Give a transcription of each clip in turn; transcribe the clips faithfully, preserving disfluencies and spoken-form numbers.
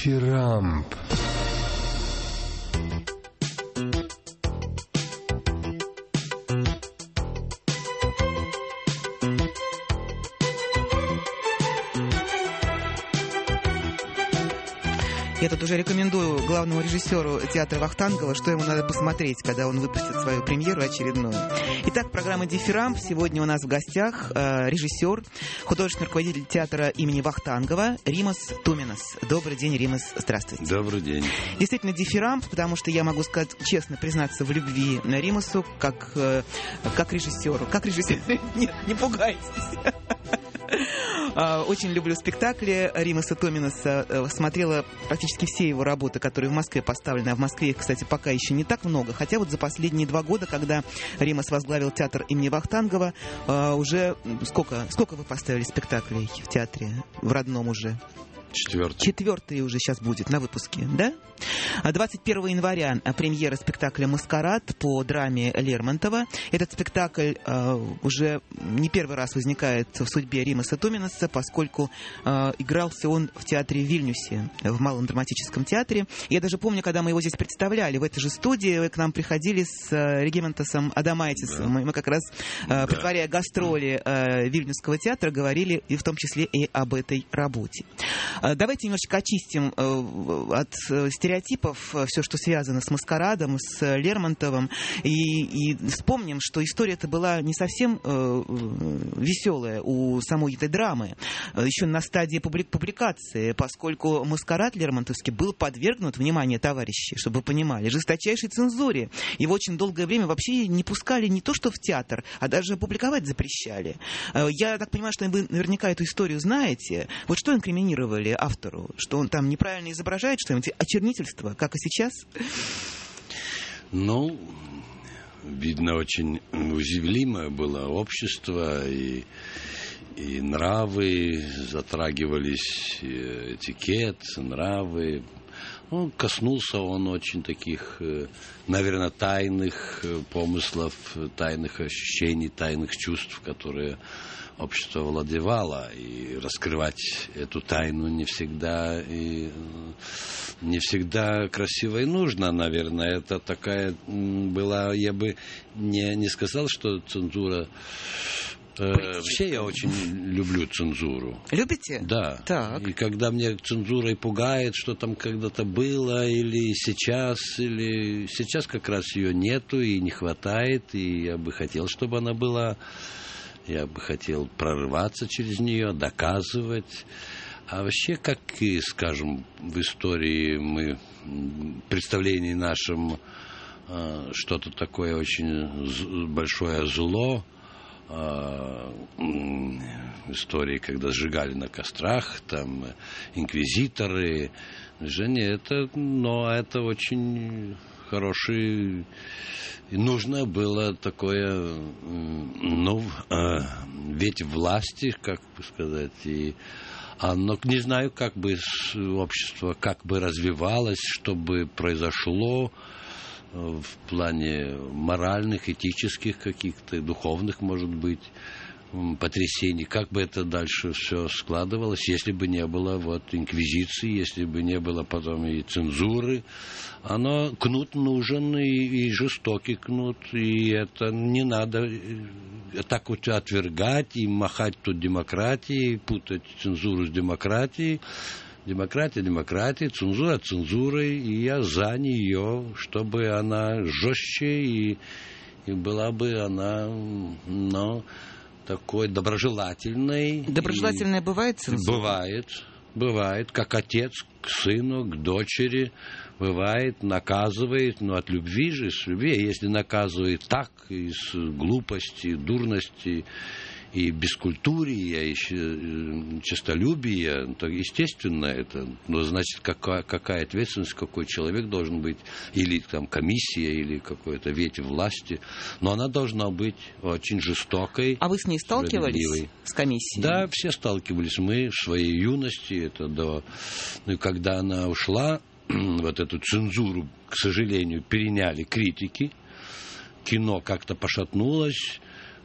Дифирамб. Я тут уже рекомендую главному режиссеру театра Вахтангова, что ему надо посмотреть, когда он выпустит свою премьеру очередную. Итак, программа «Дифирамб». Сегодня у нас в гостях э, режиссер, художественный руководитель театра имени Вахтангова Римас Туминас. Добрый день, Римас, здравствуйте. Добрый день. Действительно, «Дифирамб», потому что я могу сказать, честно признаться в любви на Римасу, как, э, как режиссеру. Как режиссер? Нет, не пугайтесь. Очень люблю спектакли Римаса Туминаса. Смотрела практически все его работы, которые в Москве поставлены. А в Москве их, кстати, пока еще не так много. Хотя вот за последние два года, когда Римас возглавил театр имени Вахтангова, уже сколько, сколько вы поставили спектаклей в театре, в родном уже? Четвертый. Четвертый уже сейчас будет на выпуске, да? двадцать первого января премьера спектакля «Маскарад» по драме Лермонтова. Этот спектакль э, уже не первый раз возникает в судьбе Римаса Туминаса, поскольку э, игрался он в театре в Вильнюсе, в Малом драматическом театре. Я даже помню, когда мы его здесь представляли, в этой же студии вы к нам приходили с э, Регимантасом Адамайтисом. Да. Мы, мы как раз, э, да. притворяя гастроли э, Вильнюсского театра, говорили и в том числе и об этой работе. Э, давайте немножечко очистим э, от э, стереотипов все, что связано с «Маскарадом», с Лермонтовым, и, и вспомним, что история-то была не совсем э, веселая у самой этой драмы, еще на стадии публи- публикации, поскольку «Маскарад» лермонтовский был подвергнут, внимание, товарищи, чтобы вы понимали, жесточайшей цензуре. Его очень долгое время вообще не пускали не то что в театр, а даже публиковать запрещали. Я так понимаю, что вы наверняка эту историю знаете. Вот что инкриминировали автору? Что он там неправильно изображает что-нибудь? Очернительство, как и сейчас? Ну, видно, очень уязвимое было общество, и, и нравы затрагивались, и этикет, нравы. Ну, коснулся он очень таких, наверное, тайных помыслов, тайных ощущений, тайных чувств, которые общество владевало, и раскрывать эту тайну не всегда и не всегда красиво и нужно, наверное. Это такая была, я бы не, не сказал, что цензура. Э, вообще я очень люблю цензуру. Любите? Да. Так. И когда мне цензурой пугает, что там когда-то было, или сейчас, или сейчас как раз ее нету и не хватает, и я бы хотел, чтобы она была. Я бы хотел прорываться через нее, доказывать. А вообще, как и, скажем, в истории мы, в представлении нашем, что-то такое очень большое зло, в истории, когда сжигали на кострах, там, инквизиторы, Женя, это, но это очень хороший... И нужно было такое, ну, ведь власти, как бы сказать, и оно, не знаю, как бы общество, как бы развивалось, чтобы произошло в плане моральных, этических каких-то, духовных, может быть, потрясений, как бы это дальше все складывалось, если бы не было вот инквизиции, если бы не было потом и цензуры. Оно, кнут нужен, и, и жестокий кнут, и это не надо так вот отвергать и махать тут демократией, путать цензуру с демократией. Демократия, демократия, цензура цензурой, и я за нее, чтобы она жестче, и, и была бы она, ну, такой доброжелательной. Доброжелательная и... бывает цензура? Бывает, бывает, как отец к сыну, к дочери, бывает, наказывает, но от любви же, с любви, если наказывает так, из глупости, дурности и бескультурия, и честолюбия, то естественно это, но значит, какая, какая ответственность, какой человек должен быть, или там комиссия, или какой-то ветвь власти, но она должна быть очень жестокой. А вы с ней сталкивались, с комиссией? Да, все сталкивались, мы в своей юности, это до, ну, когда она ушла, вот эту цензуру, к сожалению, переняли критики, кино как-то пошатнулось,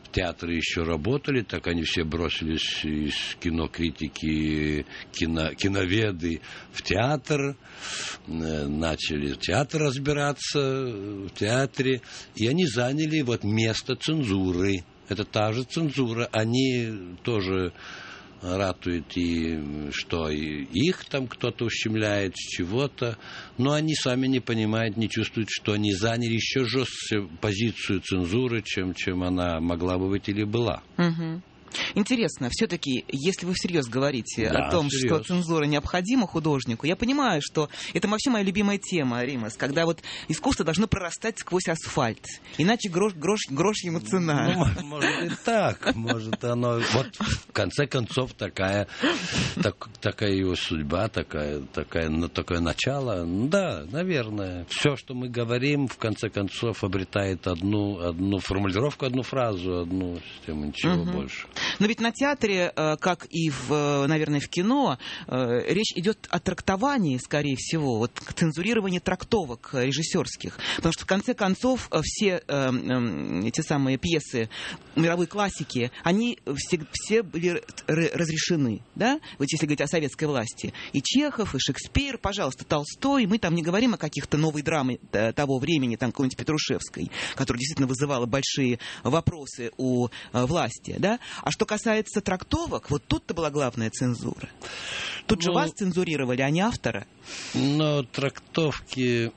театры еще работали, так они все бросились из кинокритики, кино, киноведы в театр, начали в театр разбираться, в театре, и они заняли вот место цензуры. Это та же цензура, они тоже ратуют, и что и их там кто-то ущемляет, чего-то, но они сами не понимают, не чувствуют, что они заняли еще жестче позицию цензуры, чем, чем она могла бы быть или была. Угу. Интересно, все-таки, если вы всерьез говорите да, о том, всерьез. что цензура необходима художнику, я понимаю, что это вообще моя любимая тема, Римас, когда вот искусство должно прорастать сквозь асфальт, иначе грош, грош, грош ему цена. Ну, может и так, может оно... Вот в конце концов такая, так, такая его судьба, такая, такая, такое начало. Да, наверное. Все, что мы говорим, в конце концов обретает одну, одну формулировку, одну фразу, одну систему, ничего угу. больше. Но ведь на театре, как и, в, наверное, в кино, речь идет о трактовании, скорее всего, вот, цензурировании трактовок режиссерских. Потому что, в конце концов, все эти самые пьесы мировой классики, они все, все были разрешены. Да? Вот если говорить о советской власти. И Чехов, и Шекспир, пожалуйста, Толстой. Мы там не говорим о каких-то новой драме того времени, там какой-нибудь Петрушевской, которая действительно вызывала большие вопросы у власти. Да? А что касается трактовок, вот тут-то была главная цензура. Тут ну, же вас цензурировали, а не автора. Но трактовки...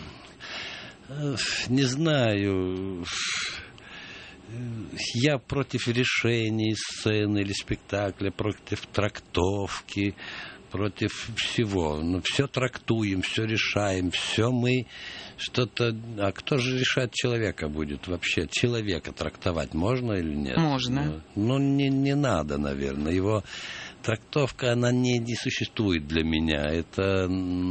Не знаю... Я против решений сцены или спектакля, против трактовки, против всего. Но все трактуем, все решаем, все мы что-то... А кто же решать человека будет вообще? Человека трактовать можно или нет? Можно. Ну, ну не, не надо, наверное. Его трактовка, она не, не существует для меня. Это...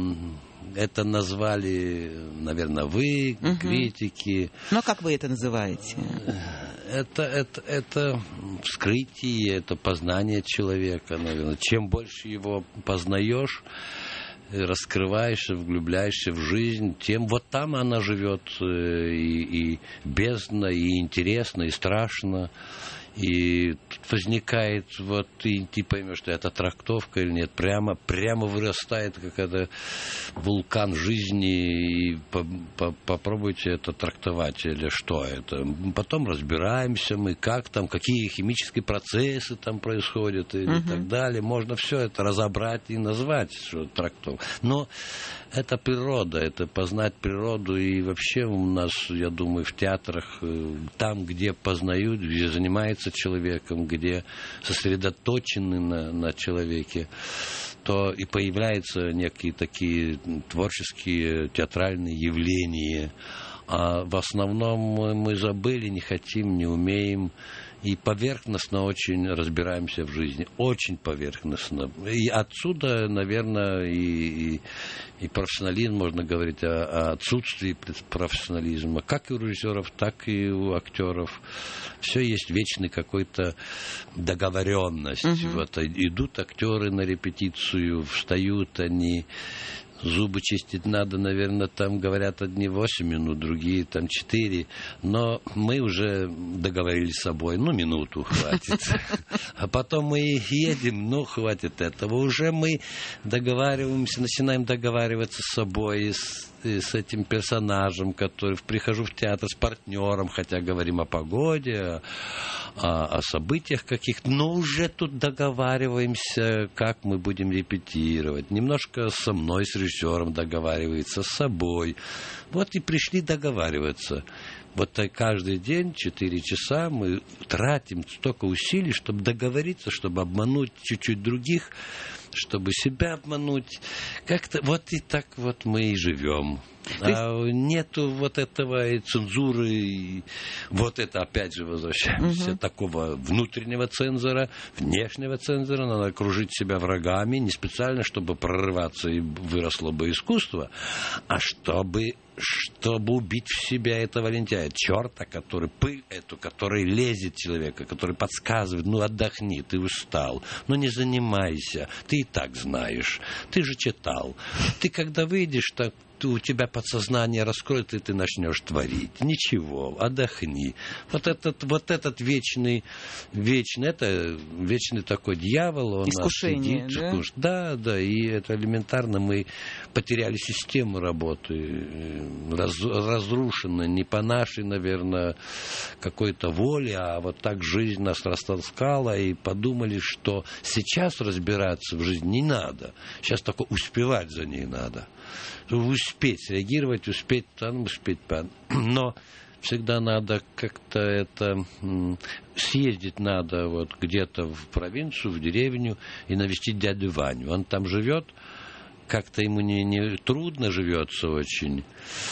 Это назвали, наверное, вы, угу. критики. Но как вы это называете? Это, это, это вскрытие, это познание человека, наверное. Чем больше его познаешь, раскрываешься, влюбляешься в жизнь, тем вот там она живет и, и бездна, и интересно, и страшно. И тут возникает, вот, и ты поймешь, что это трактовка или нет, прямо, прямо вырастает какой-то вулкан жизни, и по, по, попробуйте это трактовать, или что это. Потом разбираемся мы, как там, какие химические процессы там происходят, и, uh-huh. и так далее. Можно все это разобрать и назвать, что трактовка. Но это природа, это познать природу, и вообще у нас, я думаю, в театрах, там, где познают, где занимаются человеком, где сосредоточены на, на человеке, то и появляются некие такие творческие театральные явления. А в основном мы забыли, не хотим, не умеем. И поверхностно очень разбираемся в жизни. Очень поверхностно. И отсюда, наверное, и, и, и профессионализм, можно говорить о, о отсутствии профессионализма. Как и у режиссеров, так и у актеров. Все есть вечный какой-то договоренность. Угу. Вот, идут актеры на репетицию, встают они... Зубы чистить надо, наверное, там говорят одни восемь минут, другие там четыре. Но мы уже договорились с собой, ну, минуту хватит. А потом мы едем, ну, хватит этого. Уже мы договариваемся, начинаем договариваться с собой, с, с этим персонажем, который... Прихожу в театр с партнером, хотя говорим о погоде, о, о событиях каких-то, но уже тут договариваемся, как мы будем репетировать. Немножко со мной, с режиссером договаривается, с собой. Вот и пришли договариваться. Вот каждый день, четыре часа, мы тратим столько усилий, чтобы договориться, чтобы обмануть чуть-чуть других, чтобы себя обмануть. Как-то вот и так вот мы и живем. А нету вот этого и цензуры, и вот это опять же возвращаемся, угу. такого внутреннего цензора, внешнего цензора, надо окружить себя врагами, не специально, чтобы прорываться и выросло бы искусство, а чтобы, чтобы убить в себя этого лентяя, черта, который пыль эту, который лезет человека, который подсказывает, ну отдохни, ты устал, ну не занимайся, ты и так знаешь, ты же читал, ты когда выйдешь, так у тебя подсознание раскроет, и ты начнешь творить. Ничего, отдохни. Вот этот, вот этот вечный, вечный, это вечный такой дьявол, он искушение, нас да? Искуш... Да, да, и это элементарно. Мы потеряли систему работы, раз, разрушена не по нашей, наверное, какой-то воле, а вот так жизнь нас растолкала, и подумали, что сейчас разбираться в жизни не надо. Сейчас только успевать за ней надо. Успеть реагировать, успеть там, успеть там. Но всегда надо как-то это... Съездить надо вот где-то в провинцию, в деревню и навестить дядю Ваню. Он там живет, как-то ему не, не трудно живется очень.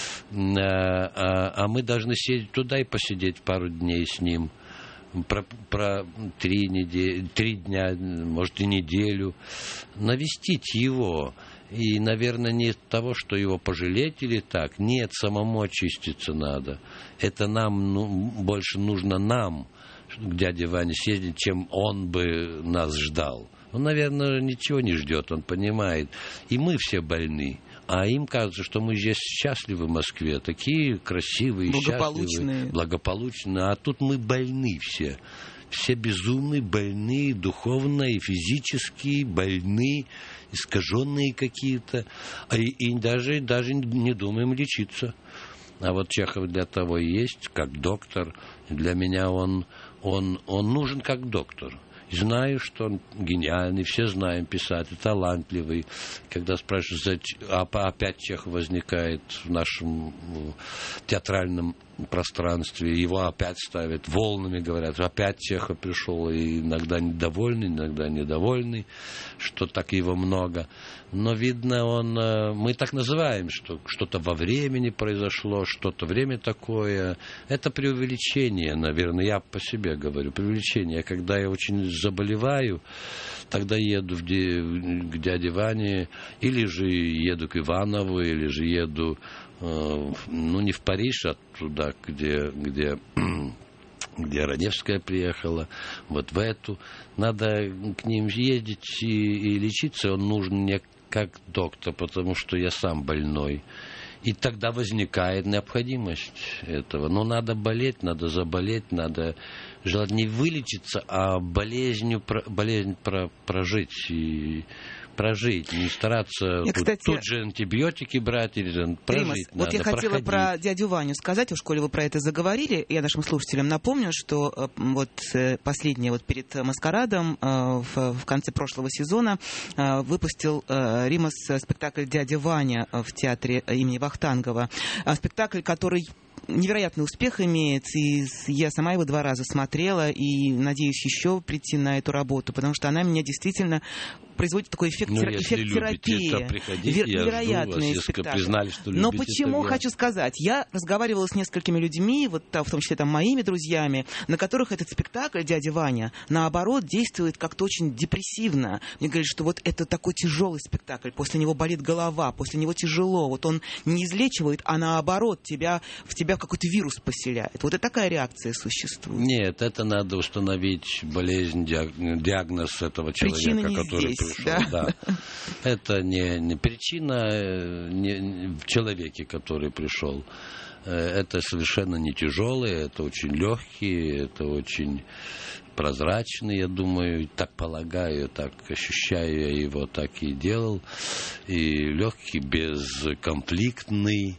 А, а, а мы должны съездить туда и посидеть пару дней с ним. Про, про три, недели, три дня, может и неделю, навестить его. И, наверное, не от того, что его пожалеть или так. Нет, самому очиститься надо. Это нам, ну, больше нужно нам, к дяде Ване съездить, чем он бы нас ждал. Он, наверное, ничего не ждет, он понимает. И мы все больны. А им кажется, что мы здесь счастливы в Москве, такие красивые, благополучные. счастливые, благополучные. А тут мы больны все. Все безумные, больные, духовно и физически больны, искаженные какие-то. И, и даже, даже не думаем лечиться. А вот Чехов для того и есть, как доктор. Для меня он, он, он нужен как доктор. Знаю, что он гениальный, все знаем, писатель, талантливый. Когда спрашивают, опять Чехов возникает в нашем театральном пространстве, его опять ставят, волнами говорят, опять Чехов пришел, и иногда недовольный, иногда недовольный, что так его много. Но, видно, он, мы так называем, что что-то во времени произошло, что-то время такое. Это преувеличение, наверное, я по себе говорю, преувеличение. Когда я очень заболеваю, тогда еду в де, к дяде Ване, или же еду к Иванову, или же еду, э, ну, не в Париж, а туда, где, где, где Раневская приехала, вот в эту. Надо к ним ездить и, и лечиться. Он нужен мне как доктор, потому что я сам больной. И тогда возникает необходимость этого. Но надо болеть, надо заболеть, надо желать не вылечиться, а болезнью, болезнь прожить. И прожить, не стараться я, тут, кстати, тут же антибиотики брать, или прожить Римас, надо, вот я хотела проходить. про дядю Ваню сказать, уж коли вы про это заговорили, я нашим слушателям напомню, что вот последнее, вот перед «Маскарадом» в, в конце прошлого сезона выпустил Римас спектакль «Дядя Ваня» в театре имени Вахтангова. Спектакль, который невероятный успех имеет, и я сама его два раза смотрела, и надеюсь еще прийти на эту работу, потому что она меня действительно производит такой эффект, ну, тер... эффект терапии. Вер... Невероятный спектакль. Признали, что Но любите, почему это... хочу сказать? Я разговаривала с несколькими людьми, вот, в том числе там, моими друзьями, на которых этот спектакль «Дядя Ваня», наоборот, действует как-то очень депрессивно. Мне говорят, что вот это такой тяжелый спектакль, после него болит голова, после него тяжело. Вот он не излечивает, а наоборот, тебя, в тебя какой-то вирус поселяет. Вот и такая реакция существует. Нет, это надо установить болезнь, диагноз этого человека, который здесь, пришел. Да? Да. Это не, не причина не, в человеке, который пришел. Это совершенно не тяжелый, это очень легкий, это очень прозрачный, я думаю, так полагаю, так ощущаю я его, так и делал. И легкий, безконфликтный.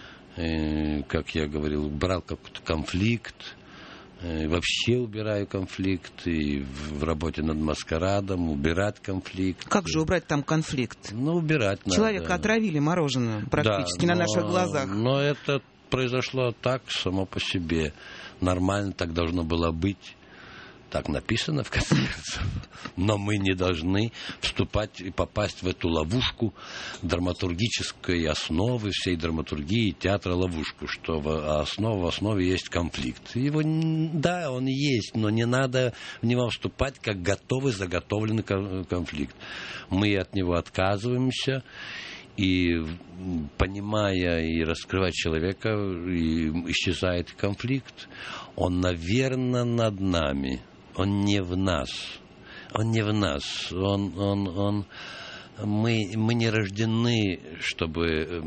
Как я говорил, убрал какой-то конфликт, вообще убираю конфликт, и в работе над «Маскарадом» убирать конфликт. Как же убрать там конфликт? Ну, убирать надо. Человека отравили мороженым практически да, но, на наших глазах. Но это произошло так, само по себе. Нормально так должно было быть. Так написано, в конце концов. Но мы не должны вступать и попасть в эту ловушку драматургической основы, всей драматургии театра ловушку, что в основе, в основе есть конфликт. Его, да, он есть, но не надо в него вступать как готовый, заготовленный конфликт. Мы от него отказываемся. И, понимая и раскрывая человека, и исчезает конфликт. Он, наверное, над нами. Он не в нас. Он не в нас. Он, он, он мы, мы не рождены, чтобы,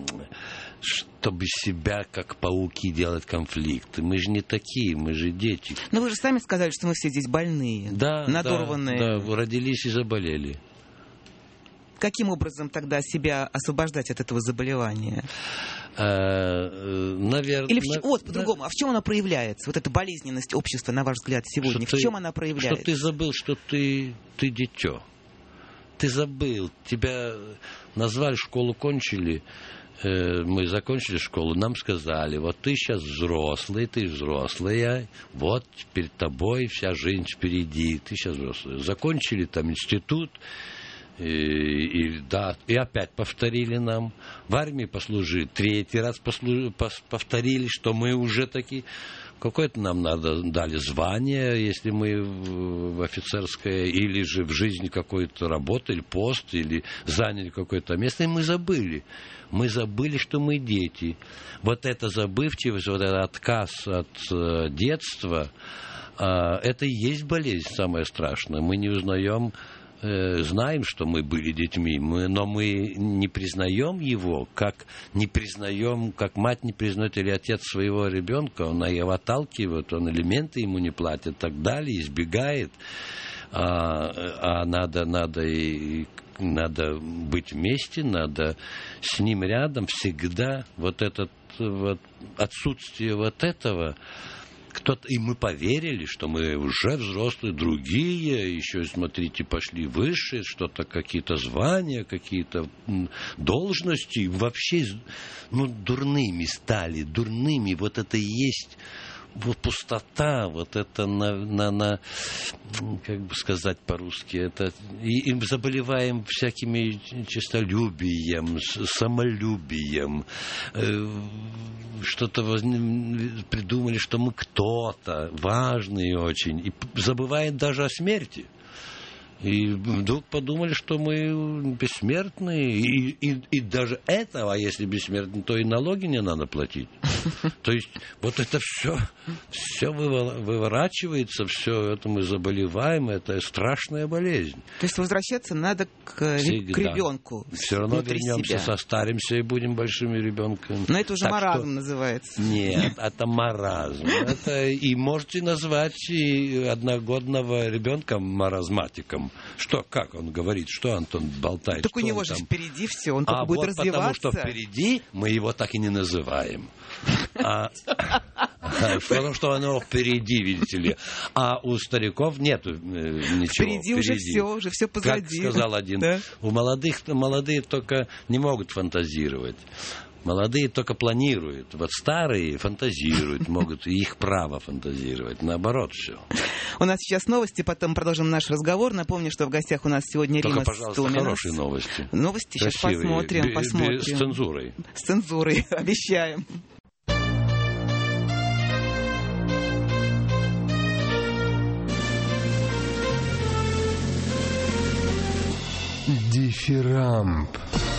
чтобы себя, как пауки, делать конфликты. Мы же не такие, мы же дети. Но вы же сами сказали, что мы все здесь больные, да, надорванные. Да, да, родились и заболели. Каким образом тогда себя освобождать от этого заболевания? А, наверное, Или в, вот, по-другому, да. А в чем она проявляется? Вот эта болезненность общества, на ваш взгляд, сегодня, что в чем ты, она проявляется? Что ты забыл, что ты, ты дитё. Ты забыл. Тебя назвали, школу кончили. Мы закончили школу, нам сказали, вот ты сейчас взрослый, ты взрослая, вот перед тобой вся жизнь впереди, ты сейчас взрослый. Закончили там институт, И, и, да, и опять повторили нам. В армии послужили, третий раз послужили, повторили, что мы уже такие. Какое-то нам надо дали звание, если мы в, в офицерское, или же в жизни какой-то работали, пост, или заняли какое-то место, и мы забыли. Мы забыли, что мы дети. Вот эта забывчивость, вот этот отказ от э, детства, э, это и есть болезнь самая страшная. Мы не узнаем, знаем, что мы были детьми, мы, но мы не признаем его, как не признаем, как мать не признает или отец своего ребенка, он его отталкивает, он элементы ему не платит и так далее, избегает, а, а надо, надо, и, надо быть вместе, надо с ним рядом всегда. Вот это вот, отсутствие вот этого. Кто-то, и мы поверили, что мы уже взрослые, другие, еще, смотрите, пошли выше, что-то, какие-то звания, какие-то должности, вообще, ну, дурными стали, дурными, вот это и есть вот пустота, вот это на, на, на как бы сказать по-русски, это и, и заболеваем всякими честолюбием, самолюбием, э, что-то воз... придумали, что мы кто-то важный очень, и забываем даже о смерти. И вдруг подумали, что мы бессмертные. И, и, и даже этого, а если бессмертны, то и налоги не надо платить. То есть вот это все, все выворачивается, все это мы заболеваем, это страшная болезнь. То есть возвращаться надо к, к ребенку. Все равно вернемся, себя. Состаримся и будем большими ребенками. Но это уже так маразм что... называется. Нет, это маразм. Это и можете назвать и одногодного ребенка маразматиком. Что, как он говорит, что Антон болтает? Так у него же там... впереди все, он только а будет вот развиваться. Потому что впереди мы его так и не называем. Потому что оно впереди, видите ли. А у стариков нет ничего. Впереди уже все, уже все позади. Как сказал один, у молодых, молодые только не могут фантазировать. Молодые только планируют. Вот старые фантазируют, могут, и их право фантазировать. Наоборот все. У нас сейчас новости, потом продолжим наш разговор. Напомню, что в гостях у нас сегодня только, Римас пожалуйста, Туминас. Хорошие новости. Новости красивые, сейчас посмотрим, б- посмотрим. Б- с цензурой. С цензурой, обещаем. Дифирамб.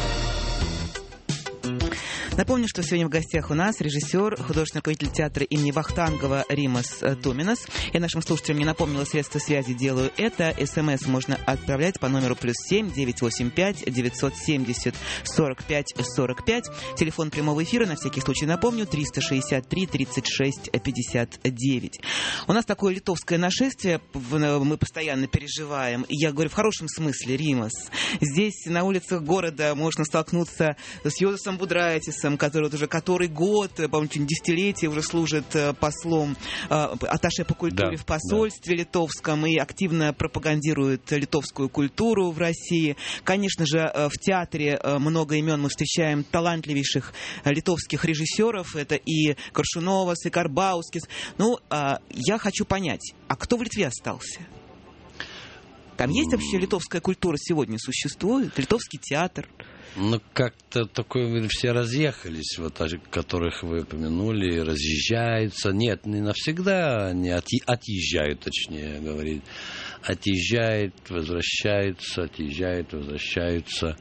Напомню, что сегодня в гостях у нас режиссер, художественный руководитель театра имени Вахтангова Римас Туминас. Я нашим слушателям не напомнила средства связи, делаю это. СМС можно отправлять по номеру плюс семь девятьсот восемьдесят пять девятьсот семьдесят сорок пять сорок пять. Телефон прямого эфира, на всякий случай напомню, триста шестьдесят три тридцать шесть пятьдесят девять. У нас такое литовское нашествие, мы постоянно переживаем. Я говорю в хорошем смысле, Римас. Здесь на улицах города можно столкнуться с Йозефом Будрайтисом, который вот уже который год, по-моему, десятилетие уже служит послом, атташе по культуре да, в посольстве да. литовском и активно пропагандирует литовскую культуру в России. Конечно же, в театре много имен мы встречаем талантливейших литовских режиссеров. Это и Коршуновас, и Карбаускис. Ну, я хочу понять, а кто в Литве остался? Там есть вообще литовская культура сегодня существует? Литовский театр? Ну, как-то такое, все разъехались, вот, которых вы упомянули, разъезжаются. Нет, не навсегда, они отъ... отъезжают, точнее говорить. Отъезжают, возвращаются, отъезжают, возвращаются.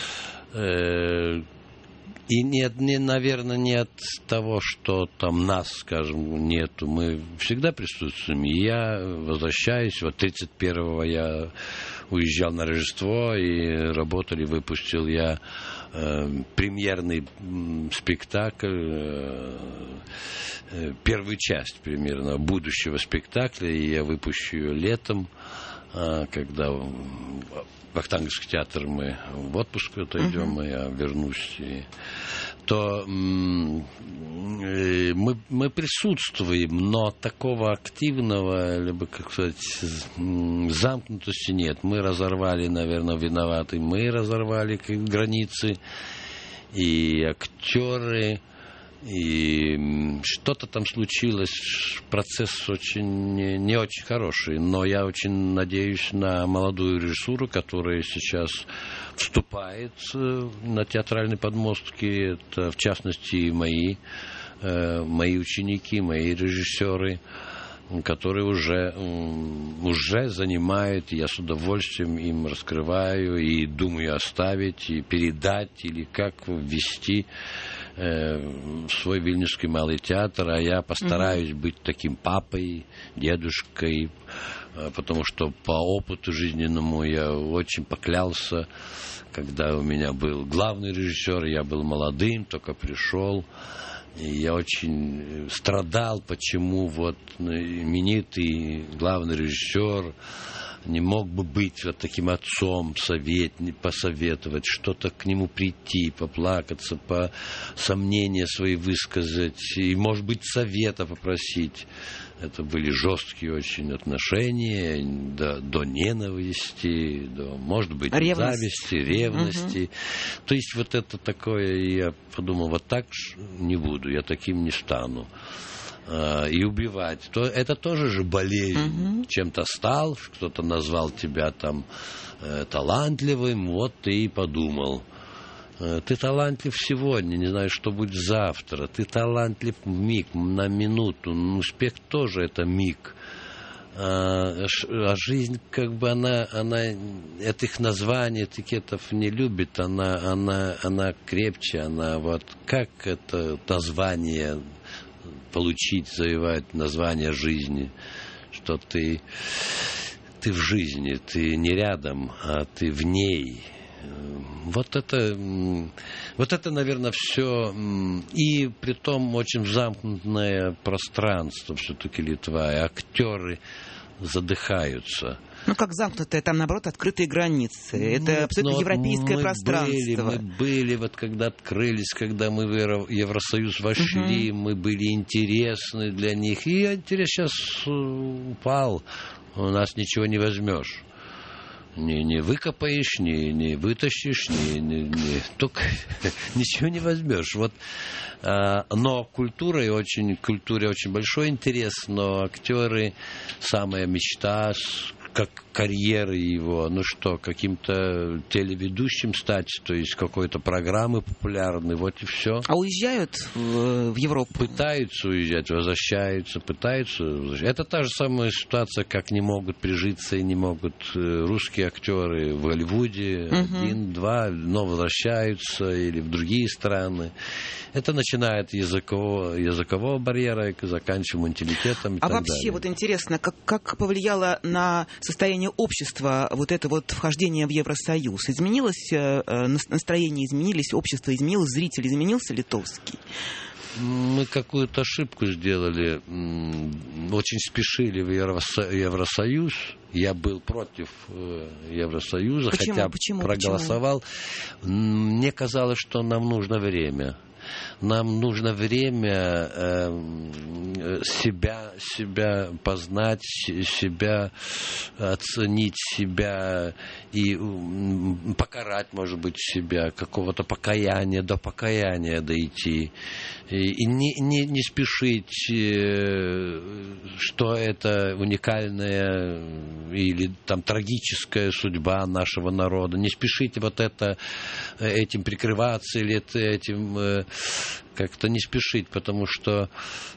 И нет, не, наверное, не от того, что там нас, скажем, нету. Мы всегда присутствуем. И я возвращаюсь. Вот тридцать первого я уезжал на Рождество, и работали, выпустил я э, премьерный м, спектакль, э, э, первую часть примерно будущего спектакля, и я выпущу ее летом, э, когда в Вахтанговский театр мы в отпуск отойдем, uh-huh. и я вернусь, и, то м, э, мы, мы присутствуем, но такого активного, либо, как сказать, замкнутости нет. Мы разорвали, наверное, виноваты, мы разорвали границы, и актеры, и что-то там случилось, процесс очень не, не очень хороший, но я очень надеюсь на молодую режиссуру, которая сейчас вступает на театральной подмостке, это в частности мои, мои ученики, мои режиссеры, которые уже, уже занимают, я с удовольствием им раскрываю и думаю оставить, и передать, или как ввести в свой Вильнюсский малый театр, а я постараюсь mm-hmm. быть таким папой, дедушкой, потому что по опыту жизненному я очень поклялся, когда у меня был главный режиссер, я был молодым, только пришел, и я очень страдал, почему вот именитый главный режиссер не мог бы быть вот таким отцом, совет, посоветовать, что-то к нему прийти, поплакаться, по сомнения свои высказать, и, может быть, совета попросить. Это были жесткие очень отношения, до, до ненависти, до, может быть, Ревность. зависти, ревности. Угу. То есть вот это такое, я подумал, вот так не буду, я таким не стану. И убивать, то это тоже же болезнь. Uh-huh. Чем-то стал, кто-то назвал тебя там э, талантливым, вот ты и подумал. Э, ты талантлив сегодня, не знаю, что будет завтра. Ты талантлив в миг, на минуту. Ну, успех тоже это миг. А, а жизнь, как бы, она, она этих названий, этикетов не любит. Она, она, она крепче, она вот как это название получить, завоевать название жизни, что ты, ты в жизни, ты не рядом, а ты в ней. Вот это, вот это, наверное, все. И притом очень замкнутое пространство все-таки Литва, и актеры задыхаются. Ну, как замкнутые, там, наоборот, открытые границы. Это Нет, абсолютно европейское мы пространство. Были, мы были, вот когда открылись, когда мы в Евросоюз вошли, угу. мы были интересны для них. И интерес сейчас упал. У нас ничего не возьмешь. Не, не выкопаешь, не, не вытащишь, не, не, не, только ничего не возьмешь. Вот, а, но культура очень, культуре очень большой интерес, но актеры, самая мечта, как карьеры его, ну что, каким-то телеведущим стать, то есть какой-то программы популярной, вот и все. А уезжают в, в Европу? Пытаются уезжать, возвращаются, пытаются возвращаться. Это та же самая ситуация, как не могут прижиться и не могут русские актеры в Голливуде, угу. один, два, но возвращаются или в другие страны. Это начинает языкового, языкового барьера и заканчивая менталитетом и а так вообще, далее. Вот интересно, как, как повлияло на состояние общества вот это вот вхождение в Евросоюз? Изменилось э, настроение, изменились, общество изменилось, зритель изменился литовский? Мы какую-то ошибку сделали, очень спешили в Евросоюз. Я был против Евросоюза, Почему? хотя Почему? проголосовал. Почему? Мне казалось, что нам нужно время. Нам нужно время э, себя, себя познать, себя оценить, себя и покарать, может быть, себя, какого-то покаяния, до покаяния дойти. И, и не, не, не спешить, э, что это уникальная или там трагическая судьба нашего народа. Не спешите вот это, этим прикрываться или этим... Э, как-то не спешить, потому что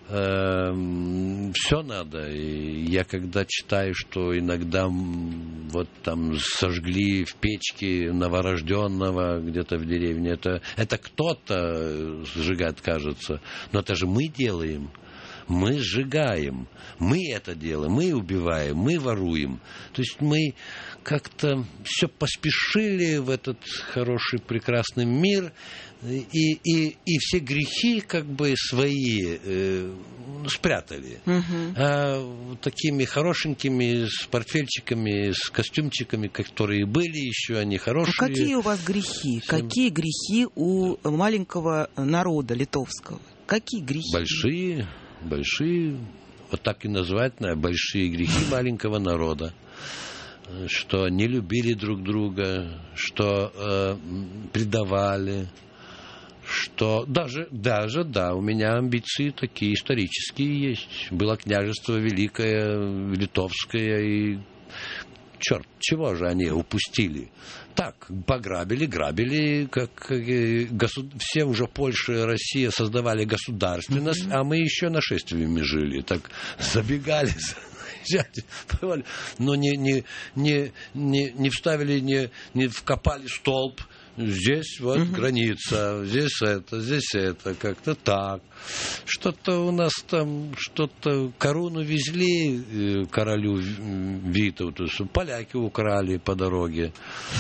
э, все надо. И я когда читаю, что иногда вот там сожгли в печке новорожденного где-то в деревне, это, это кто-то сжигает, кажется, но это же мы делаем. Мы сжигаем, мы это делаем, мы убиваем, мы воруем. То есть мы как-то все поспешили в этот хороший, прекрасный мир, и, и, и все грехи как бы свои э, спрятали. Угу. А такими хорошенькими, с портфельчиками, с костюмчиками, которые были еще, они хорошие. А какие у вас грехи? Всем... Какие грехи у маленького народа литовского? Какие грехи? Большие, большие, вот так и назвать, большие грехи маленького народа. Что не любили друг друга, что э, предавали, что даже, даже, да, у меня амбиции такие исторические есть. Было княжество великое, литовское, и черт, чего же они упустили? Так, пограбили, грабили, как, как госуд... все уже Польша и Россия создавали государственность, mm-hmm. а мы еще нашествиями жили, так забегали, но не, не, не, не, не вставили, не, не вкопали столб. Здесь вот угу. граница, здесь это, здесь это, как-то так. Что-то у нас там, что-то корону везли королю Витовту, поляки украли по дороге.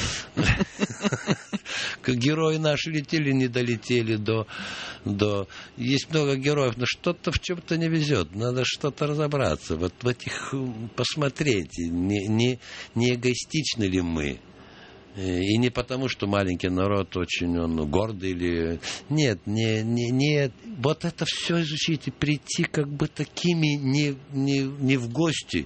Герои наши летели, не долетели до, до... Есть много героев, но что-то в чем-то не везет. Надо что-то разобраться. Вот в этих посмотреть, не, не, не эгоистичны ли мы. И не потому, что маленький народ очень он гордый или... Нет, не, не, не... Вот это все изучить и прийти как бы такими не, не, не в гости.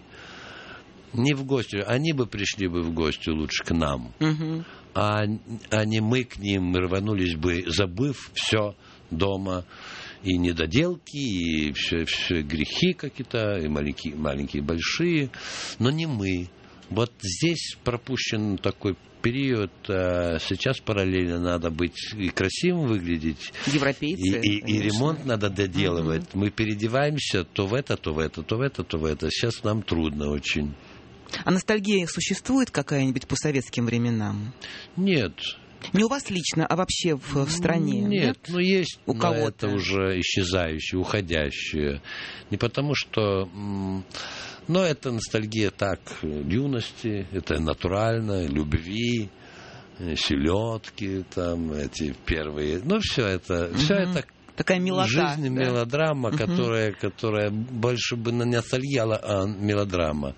Не в гости. Они бы пришли бы в гости лучше к нам. Угу. А, а не мы к ним рванулись бы, забыв все дома. И недоделки, и все, все грехи какие-то, и маленькие, маленькие, большие. Но не мы. Вот здесь пропущен такой период, а сейчас параллельно надо быть и красивым выглядеть. Европейцы. И, и, и ремонт надо доделывать. Mm-hmm. Мы переодеваемся то в это, то в это, то в это, то в это. Сейчас нам трудно очень. А ностальгия существует какая-нибудь по советским временам? Нет. Не у вас лично, а вообще в, в стране? Нет, нет? Ну есть, у кого-то. Это уже исчезающее, уходящее. Не потому что... Но это ностальгия так, юности, это натурально, любви, селедки, там, эти первые, ну, все это, угу. все это такая мелодрама, жизнь, да? мелодрама, угу. которая, которая больше бы не ностальгия, а мелодрама.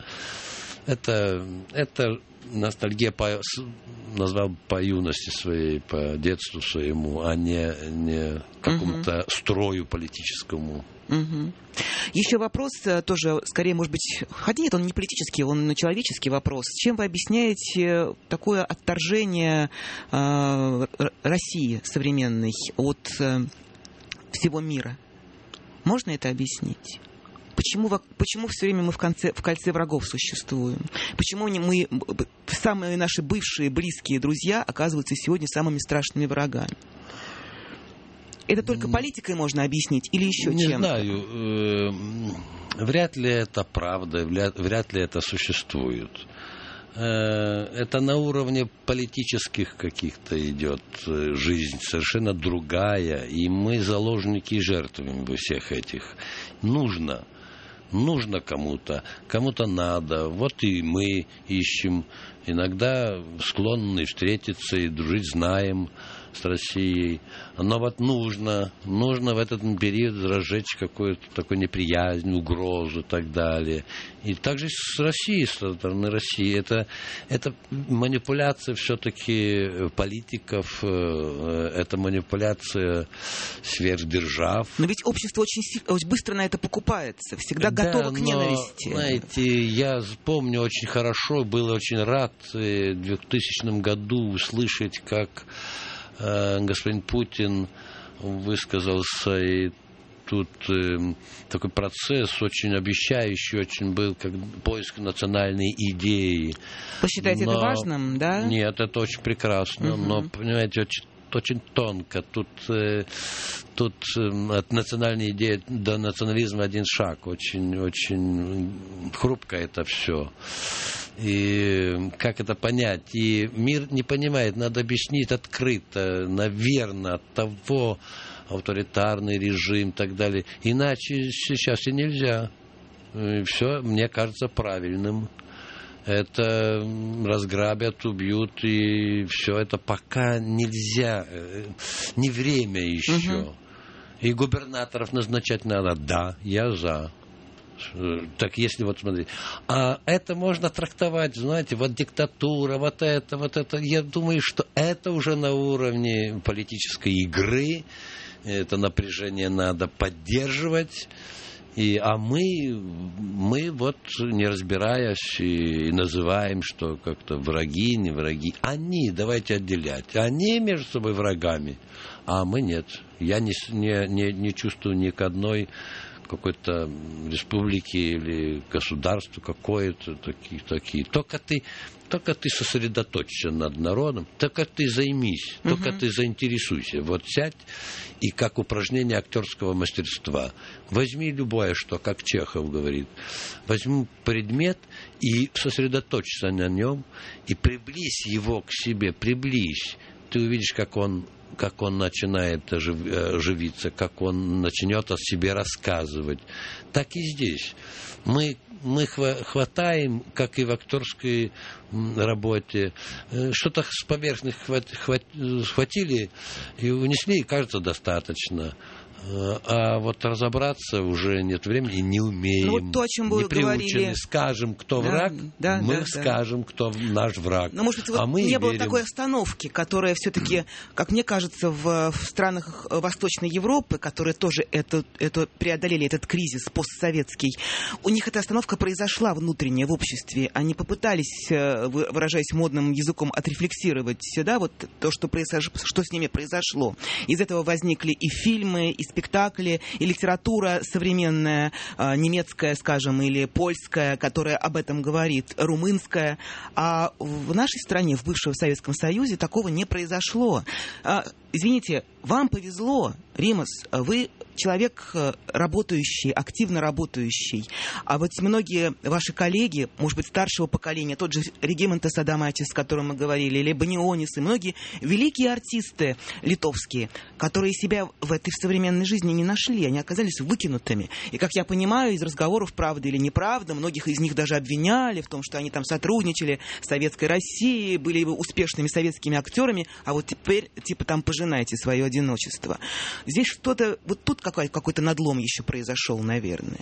Это, это ностальгия, по, назвал по юности своей, по детству своему, а не, не какому-то угу. строю политическому. Угу. Еще вопрос тоже, скорее, может быть, хотя нет, он не политический, он человеческий вопрос. Чем вы объясняете такое отторжение э, России современной от э, всего мира? Можно это объяснить? Почему, почему все время мы в, конце, в кольце врагов существуем? Почему мы, самые наши бывшие близкие друзья оказываются сегодня самыми страшными врагами? Это только политикой можно объяснить или еще не чем-то? Не знаю. Вряд ли это правда, вряд ли это существует. Это на уровне политических каких-то идет жизнь, совершенно другая. И мы заложники и жертвуем во всех этих. Нужно. Нужно кому-то, кому-то надо. Вот и мы ищем. Иногда склонны встретиться и дружить, знаем с Россией. Но вот нужно, нужно в этот период разжечь какую-то такую неприязнь, угрозу и так далее. И также с Россией, со стороны России. Это, это манипуляция все-таки политиков, это манипуляция сверхдержав. Но ведь общество очень, очень быстро на это покупается, всегда готово да, к ненависти. Но, знаете, я помню очень хорошо, был очень рад в двухтысячном году услышать, как э, господин Путин высказался, и тут э, такой процесс очень обещающий, очень был, как поиск национальной идеи. Вы считаете но... это важным, да? Нет, это очень прекрасно, угу. но, понимаете, очень очень тонко. Тут, э, тут э, от национальной идеи до национализма один шаг. Очень, очень хрупко это все. И как это понять? И мир не понимает. Надо объяснить открыто, наверное, от того, авторитарный режим и так далее. Иначе сейчас и нельзя. И все, мне кажется, правильным. Это разграбят, убьют, и все это пока нельзя, не время еще. Угу. И губернаторов назначать надо. Да, я за. Так если вот смотри, а это можно трактовать, знаете, вот диктатура, вот это, вот это. Я думаю, что это уже на уровне политической игры. Это напряжение надо поддерживать. И, а мы, мы вот, не разбираясь, и называем, что как-то враги, не враги. Они, давайте отделять. Они между собой врагами, а мы нет. Я не, не, не, не чувствую ни к одной какой-то республики или государству какое-то такие, такие. Только ты, только ты сосредоточься над народом, только ты займись, угу. только ты заинтересуйся. Вот сядь и как упражнение актерского мастерства. Возьми любое, что, как Чехов говорит, возьми предмет и сосредоточься на нем, и приблизь его к себе, приблизь. Ты увидишь, как он как он начинает оживиться, как он начнет о себе рассказывать. Так и здесь. Мы, мы хватаем, как и в актерской работе, что-то с поверхности хват, хват, схватили и унесли, и кажется, достаточно. А вот разобраться уже нет времени и не умеем. Ну, вот то, о чем вы не приучены. Говорили. Скажем, кто да, враг, да, мы да, скажем, да. кто наш враг. Но, может быть, а вот мы не верим. было такой остановки, которая все-таки, как мне кажется, в, в странах Восточной Европы, которые тоже это, это преодолели этот кризис постсоветский, у них эта остановка произошла внутренняя в обществе. Они попытались, выражаясь модным языком, отрефлексировать да, вот то, что, произош... что с ними произошло. Из этого возникли и фильмы, и спектакли, и литература современная, немецкая, скажем, или польская, которая об этом говорит, румынская. А в нашей стране, в бывшем Советском Союзе, такого не произошло. Извините, вам повезло, Римас, вы человек работающий, активно работающий. А вот многие ваши коллеги, может быть, старшего поколения, тот же Регимантас Адамайтис, о котором мы говорили, или Банионис, и многие великие артисты литовские, которые себя в этой современной жизни не нашли, они оказались выкинутыми. И, как я понимаю, из разговоров, правда или неправда, многих из них даже обвиняли в том, что они там сотрудничали с Советской Россией, были успешными советскими актерами, а вот теперь, типа, там пожинайте свое одиночество. Здесь что-то, вот тут какой- какой-то надлом еще произошел, наверное.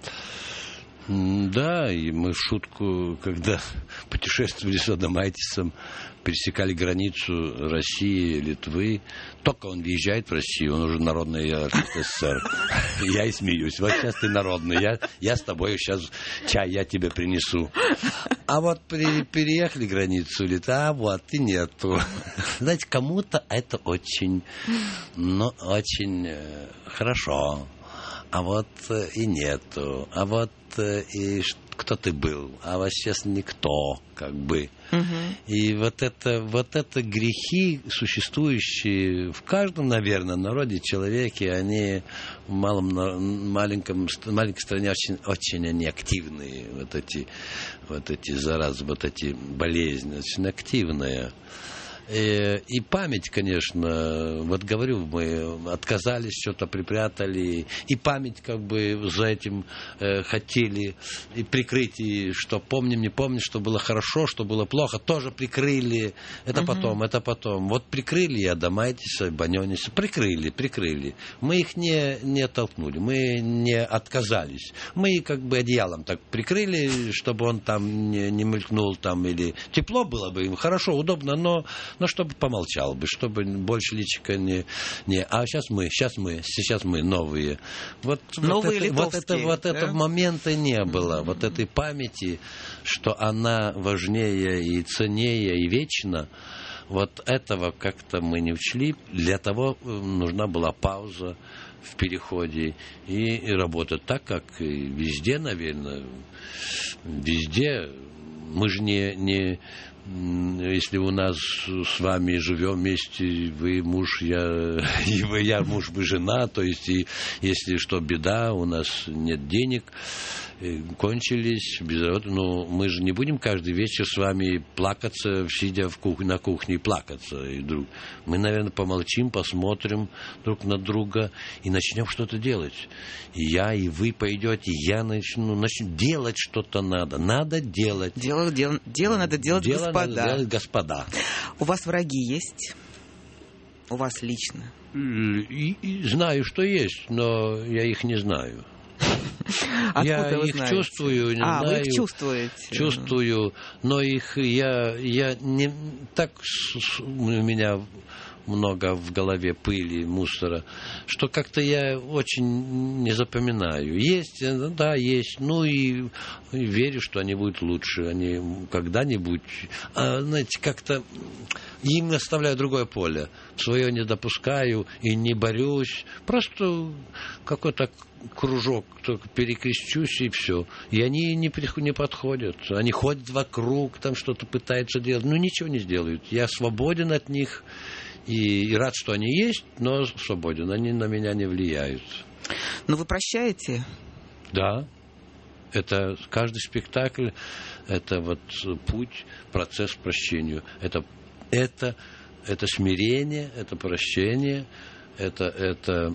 Да, и мы в шутку, когда путешествовали с Адамайтисом, пересекали границу России, Литвы. Только он въезжает в Россию, он уже народный артист СССР. Я и смеюсь. Вот сейчас ты народный, я, я с тобой сейчас чай я тебе принесу. А вот при, переехали границу Литвы, а вот и нету. Знаете, кому-то это очень, ну, очень э, хорошо. А вот э, и нету. А вот э, и кто ты был? А вот сейчас никто, как бы. Uh-huh. И вот это, вот это грехи, существующие в каждом, наверное, народе, человеке, они в малом, маленьком, маленькой стране очень, очень они активные. Вот эти, вот эти заразы, вот эти болезни, очень активные. И, и память, конечно, вот говорю, мы отказались, что-то припрятали, и память как бы за этим э, хотели и прикрыть, и что помним, не помним, что было хорошо, что было плохо, тоже прикрыли. Это uh-huh. потом, это потом. Вот прикрыли и Адамайтиса, и Баниониса, прикрыли, прикрыли. Мы их не, не оттолкнули, мы не отказались. Мы как бы одеялом так прикрыли, чтобы он там не, не мелькнул там, или тепло было бы им, хорошо, удобно, но но чтобы помолчал бы, чтобы больше личика не... не а сейчас мы, сейчас мы, сейчас мы новые. Вот, новые вот, это, вот, это, вот да? этого момента не было, mm-hmm. вот этой памяти, что она важнее и ценнее и вечна. Вот этого как-то мы не учли. Для того нужна была пауза в переходе и, и работать так, как и везде, наверное, везде. Мы же не, не, Если у нас с вами живем вместе, вы муж, я, и вы, я муж, вы жена, то есть, и, если что, беда, у нас нет денег, кончились, без работы, но мы же не будем каждый вечер с вами плакаться, сидя в кухне, на кухне и плакаться. И друг. Мы, наверное, помолчим, посмотрим друг на друга и начнем что-то делать. И я, и вы пойдете, и я начну, начну делать что-то надо. Надо делать. Дело, дело, дело надо делать, дело господа. Надо делать, господа. У вас враги есть? У вас лично? И, и знаю, что есть, но я их не знаю. Откуда я вы их знаете? чувствую, не а, знаю. вы их чувствуете? Чувствую, но их я, я не так у меня много в голове пыли, мусора, что как-то я очень не запоминаю. Есть, да, есть, ну и, и верю, что они будут лучше, они когда-нибудь, а, знаете, как-то им оставляю другое поле, свое не допускаю и не борюсь, просто какой-то кружок, только перекрещусь и все. И они не, не подходят. Они ходят вокруг, там что-то пытаются делать, но ничего не сделают. Я свободен от них и, и рад, что они есть, но свободен. Они на меня не влияют. Но вы прощаете? Да. Это каждый спектакль, это вот путь, процесс к прощению. Это, это, это смирение, это прощение. Это, это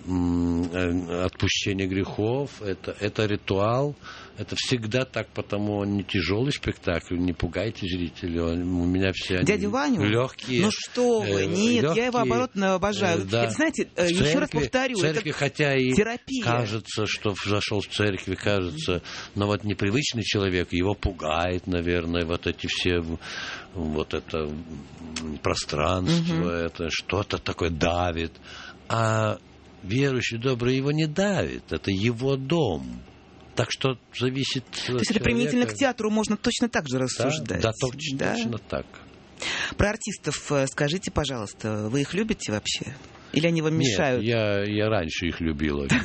м, отпущение грехов, это, это ритуал. Это всегда так, потому он не тяжелый спектакль, не пугайте зрителей. Он, у меня все Дядю Ваню? легкие. Ну что вы, нет, легкие, я его оборотно обожаю. Э, да. Это, знаете, в еще церкви, раз повторю, в церкви, это хотя и терапия. Кажется, что зашел в церкви, кажется, но вот непривычный человек, его пугает, наверное, вот эти все, вот это пространство, угу. это что-то такое давит. А верующий, добрый, его не давит. Это его дом. Так что зависит от То есть человека. это применительно к театру можно точно так же рассуждать. Да, да, точно, да? точно так. Про артистов скажите, пожалуйста, вы их любите вообще? Или они вам мешают? Нет, я, я раньше их любил очень.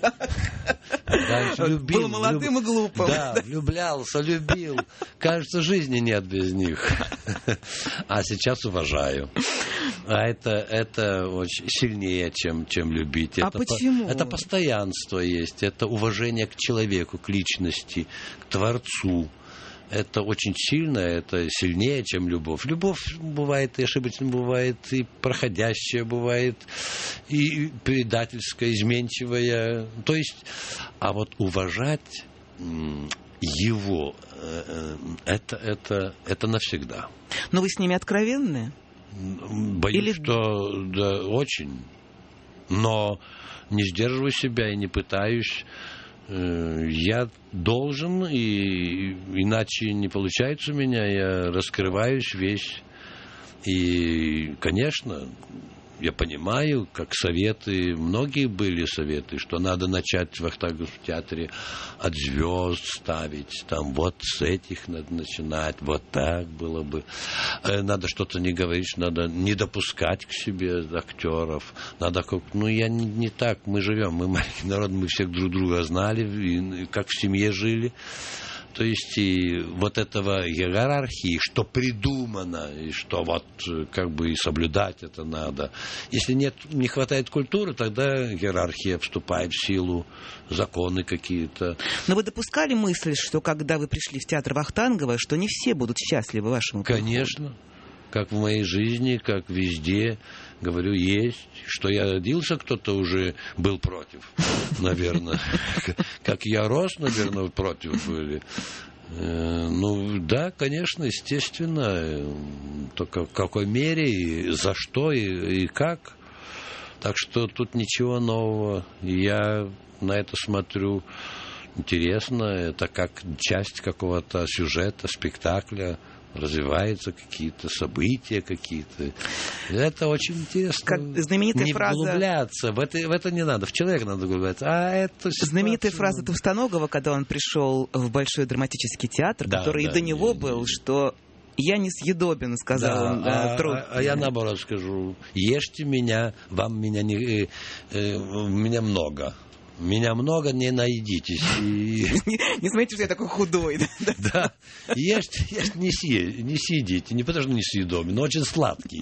Был молодым и глупым. Да, влюблялся, любил. Кажется, жизни нет без них. А сейчас уважаю. А это, это очень сильнее, чем, чем любить. А это почему? По, это постоянство есть, это уважение к человеку, к личности, к Творцу. Это очень сильно, это сильнее, чем любовь. Любовь бывает и ошибочная, бывает и проходящая, бывает и предательская, изменчивая. То есть, а вот уважать его, это, это, это навсегда. Но вы с ними откровенны? Боюсь, Или... что да, очень. Но не сдерживаю себя и не пытаюсь. Я должен, и иначе не получается у меня, я раскрываюсь весь. И, конечно, я понимаю, как советы, многие были советы, что надо начать в Вахтанговском театре от звезд ставить, там вот с этих надо начинать, вот так было бы. Надо что-то не говорить, надо не допускать к себе актеров. Надо как, ну я не, не так, мы живем, мы маленький народ, мы всех друг друга знали, как в семье жили. То есть и вот этого иерархии, что придумано, и что вот как бы и соблюдать это надо. Если нет, не хватает культуры, тогда иерархия вступает в силу, законы какие-то. Но вы допускали мысль, что когда вы пришли в театр Вахтангова, что не все будут счастливы вашему приходу? Конечно. Как в моей жизни, как везде. Говорю, есть. Что я родился, кто-то уже был против, наверное. Как я рос, наверное, против были. Ну, да, конечно, естественно. Только в какой мере, и за что, и, и как. Так что тут ничего нового. Я на это смотрю интересно. Это как часть какого-то сюжета, спектакля. Развиваются какие-то события какие-то. Это очень интересно. Как знаменитая не фраза... углубляться. В это, в это не надо. В человека надо углубляться. А это знаменитая фраза Товстоногова, когда он пришел в Большой драматический театр, да, который да, и до него не, был, не. что я несъедобен, сказал да, он. Да, а, труд... а, а я наоборот скажу. Ешьте меня, вам меня, не, э, э, меня много. Меня много, не найдитесь. И... Не, не смотрите, что я такой худой. Да, да. Ешьте, ешьте, не, си, не сидите. Не потому, что не съедобный, но очень сладкий.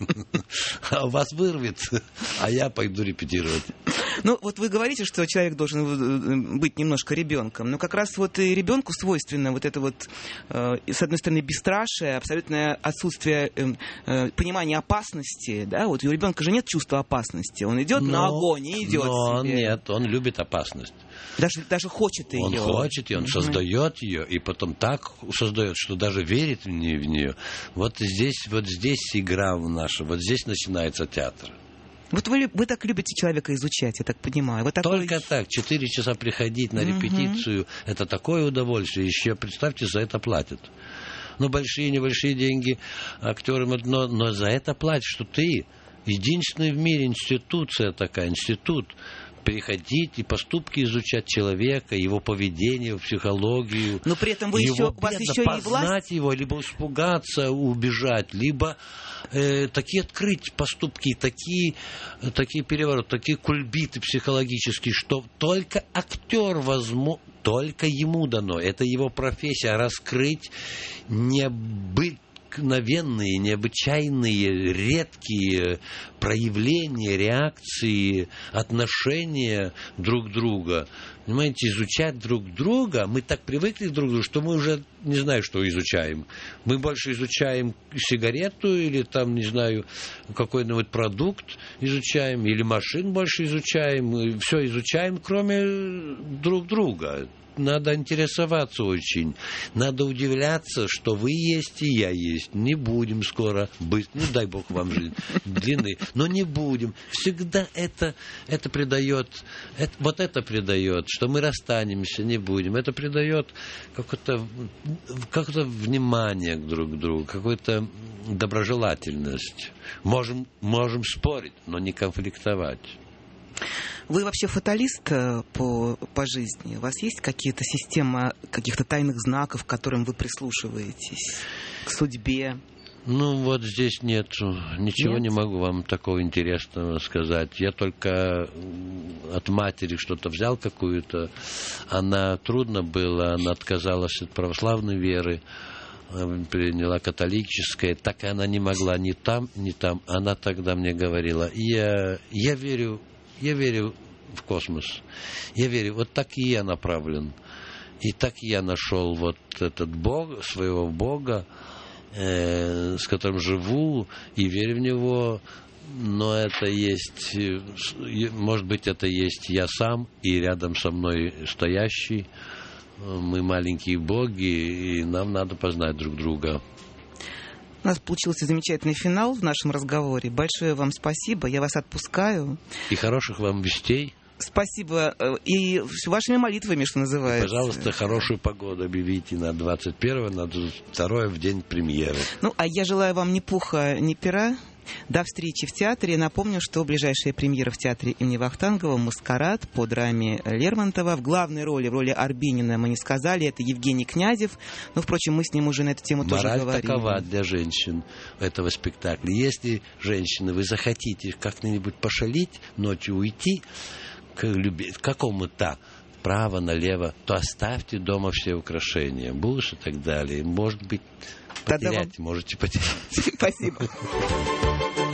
А вас вырвет, а я пойду репетировать. Ну, вот вы говорите, что человек должен быть немножко ребенком, но как раз вот и ребенку свойственно вот это вот, э, с одной стороны, бесстрашие, абсолютное отсутствие э, э, понимания опасности, да, вот у ребенка же нет чувства опасности, он идет но, на огонь и идет но себе. Нет, он любит опасность. Даже, даже хочет ее. Он хочет ее, он mm-hmm. создает ее, и потом так создает, что даже верит в нее. В нее. Вот здесь, вот здесь игра наша, вот здесь начинается театр. Вот вы, вы так любите человека изучать, я так понимаю. Вы такой... Только так. Четыре часа приходить на репетицию, mm-hmm. это такое удовольствие. Еще, представьте, за это платят. Ну, большие, небольшие деньги актерам, но, но за это платят, что ты единственный в мире институция такая, институт. Приходить и поступки изучать человека, его поведение, его психологию. Но при этом вы его еще, у вас еще и власть. Познать его, либо испугаться, убежать, либо э, такие открыть поступки, такие, такие перевороты, такие кульбиты психологические, что только актер возможно, только ему дано. Это его профессия, раскрыть необычные, мгновенные, необычайные, редкие проявления, реакции, отношения друг друга. Понимаете, изучать друг друга. Мы так привыкли друг к другу, что мы уже не знаем, что изучаем. Мы больше изучаем сигарету или там, не знаю, какой-нибудь продукт изучаем, или машин больше изучаем. Все изучаем, кроме друг друга. Надо интересоваться очень. Надо удивляться, что вы есть и я есть. Не будем скоро быть. Ну, дай Бог вам жизнь длинной. Но не будем. Всегда это, это придает, это, вот это придает, что мы расстанемся, не будем. Это придает какое-то, какое-то внимание друг к другу, какую-то доброжелательность. Можем, можем спорить, но не конфликтовать. Вы вообще фаталист по, по жизни? У вас есть какие-то системы каких-то тайных знаков, к которым вы прислушиваетесь? К судьбе? Ну, вот здесь нет. Ничего нет? Не могу вам такого интересного сказать. Я только от матери что-то взял какую-то. Она трудно было, она отказалась от православной веры, приняла католическое. Так и она не могла ни там, ни там. Она тогда мне говорила, я, я верю Я верю в космос. Я верю, вот так и я направлен. И так я нашел вот этот Бог, своего Бога, э, с которым живу, и верю в Него. Но это есть, может быть, это есть я сам, и рядом со мной стоящий. Мы маленькие боги, и нам надо познать друг друга. У нас получился замечательный финал в нашем разговоре. Большое вам спасибо. Я вас отпускаю. И хороших вам вестей. Спасибо. И вашими молитвами, что называется. Пожалуйста, хорошую погоду объявите на двадцать первое, на двадцать второе в день премьеры. Ну, а я желаю вам ни пуха, ни пера. До встречи в театре. Напомню, что ближайшая премьера в театре имени Вахтангова «Маскарад» по драме Лермонтова. В главной роли, в роли Арбенина, мы не сказали, это Евгений Князев. Но, впрочем, мы с ним уже на эту тему тоже говорили. Мораль такова для женщин этого спектакля. Если, женщины, вы захотите как-нибудь пошалить, ночью уйти к, люби... к какому-то право, налево, то оставьте дома все украшения, буш и так далее. Может быть, потерять, вам... можете потерять. Спасибо.